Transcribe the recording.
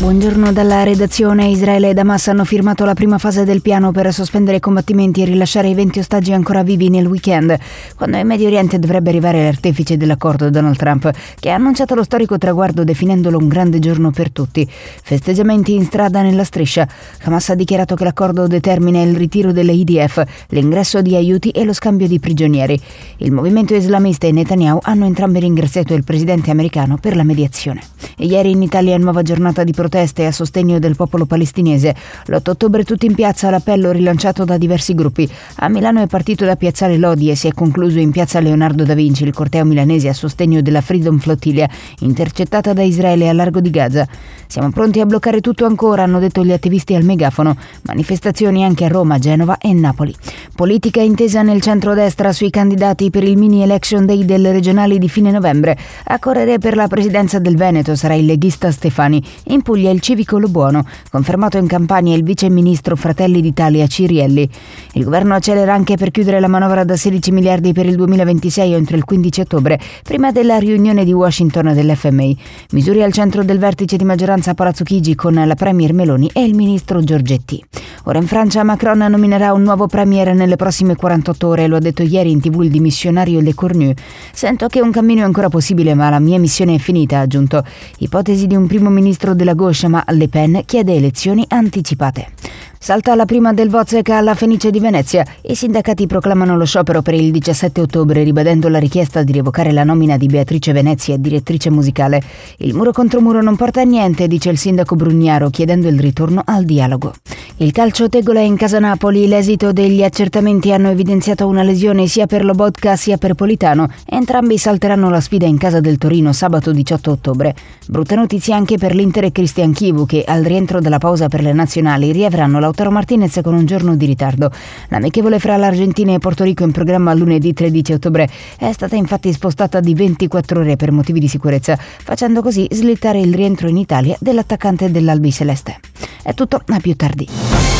Buongiorno dalla redazione. Israele ed Hamas hanno firmato la prima fase del piano per sospendere i combattimenti e rilasciare i 20 ostaggi ancora vivi nel weekend, quando in Medio Oriente dovrebbe arrivare l'artefice dell'accordo, Donald Trump, che ha annunciato lo storico traguardo definendolo un grande giorno per tutti. Festeggiamenti in strada nella striscia. Hamas ha dichiarato che l'accordo determina il ritiro delle IDF, l'ingresso di aiuti e lo scambio di prigionieri. Il movimento islamista e Netanyahu hanno entrambi ringraziato il presidente americano per la mediazione. E ieri in Italia nuova giornata di proteste a sostegno del popolo palestinese. L'8 ottobre tutti in piazza, l'appello rilanciato da diversi gruppi. A Milano è partito da Piazzale Lodi e si è concluso in piazza Leonardo da Vinci il corteo milanese a sostegno della Freedom Flotilla, intercettata da Israele a largo di Gaza. Siamo pronti a bloccare tutto ancora, hanno detto gli attivisti al megafono. Manifestazioni anche a Roma, Genova e Napoli. Politica intesa nel centrodestra sui candidati per il mini election day delle regionali di fine novembre. A correre per la presidenza del Veneto sarà il leghista Stefani. In Puglia il civico Lobuono, confermato in Campania il vice ministro Fratelli d'Italia Cirielli. Il governo accelera anche per chiudere la manovra da 16 miliardi per il 2026 entro il 15 ottobre, prima della riunione di Washington dell'FMI. Misure al centro del vertice di maggioranza a Palazzo Chigi con la premier Meloni e il ministro Giorgetti. Ora in Francia Macron nominerà un nuovo premier nelle prossime 48 ore, lo ha detto ieri in TV il dimissionario Le Cornu. Sento che un cammino è ancora possibile, ma la mia missione è finita, ha aggiunto. Ipotesi di un primo ministro della gauche, ma Le Pen chiede elezioni anticipate. Salta la prima del Vozec alla Fenice di Venezia. I sindacati proclamano lo sciopero per il 17 ottobre, ribadendo la richiesta di revocare la nomina di Beatrice Venezia, direttrice musicale. Il muro contro muro non porta a niente, dice il sindaco Brugnaro, chiedendo il ritorno al dialogo. Il calcio tegola in casa Napoli. L'esito degli accertamenti hanno evidenziato una lesione sia per Lobotka sia per Politano. Entrambi salteranno la sfida in casa del Torino sabato 18 ottobre. Brutta notizia anche per l'Inter e Cristian Chivu, che al rientro dalla pausa per le nazionali riavranno Lautaro Martinez con un giorno di ritardo. L'amichevole fra l'Argentina e Porto Rico in programma lunedì 13 ottobre è stata infatti spostata di 24 ore per motivi di sicurezza, facendo così slittare il rientro in Italia dell'attaccante dell'Albiceleste. È tutto, a più tardi.